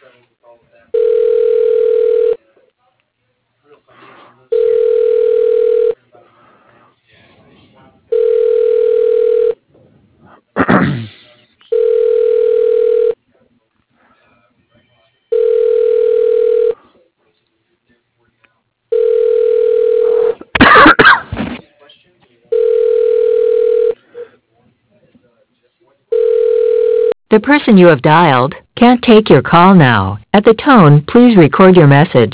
The person you have dialed can't take your call now. At the tone, please record your message.